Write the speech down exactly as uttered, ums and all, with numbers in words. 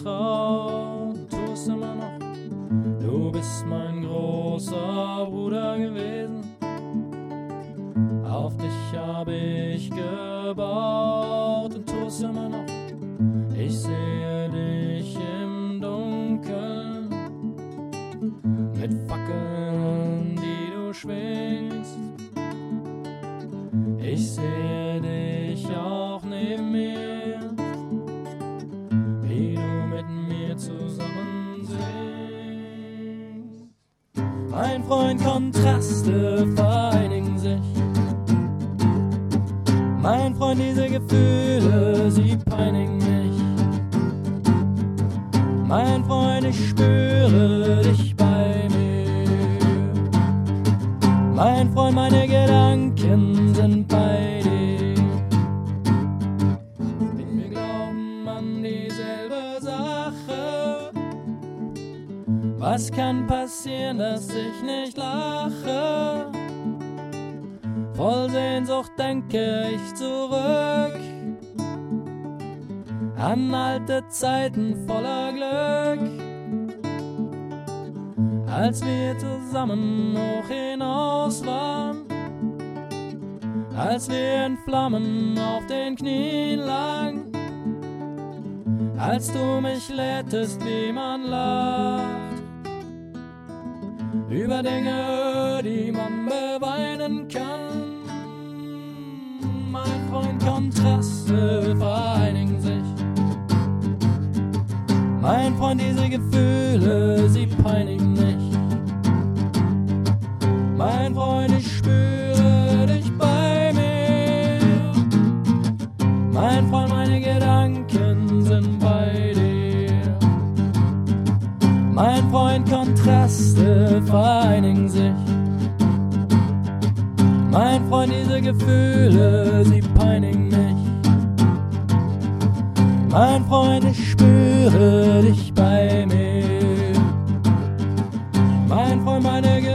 vertraut, tust immer noch. Du bist mein großer Bruder gewesen. Auf dich hab ich gebaut und tust immer noch. Ich sehe dich im Dunkeln mit Fackeln, die du schwingst. Ich sehe dich auch neben mir, wie du mit mir zusammen singst. Mein Freund, Kontraste vereinigen sich. Mein Freund, diese Gefühle, sie peinigen mich. Mein Freund, ich spüre dich bei mir. Mein Freund, meine Gedanken sind bei dir. Wir glauben an dieselbe Sache. Was kann passieren, dass ich nicht lache? Voll Sehnsucht denke ich zurück an alte Zeiten voller Glück, als wir zusammen hoch hinaus waren, als wir in Flammen auf den Knien lagen, als du mich lehrtest, wie man lacht, über Dinge, die man beweinen kann. Mein Freund, Kontraste vereinigen sich. Mein Freund, diese Gefühle, sie peinigen mich. Mein Freund, ich spüre dich bei mir. Mein Freund, meine Gedanken sind bei dir. Mein Freund, Kontraste vereinigen sich. Mein Freund, diese Gefühle, sie peinigen mich. Mein Freund, ich spüre dich bei mir. Mein Freund, meine Gefühle,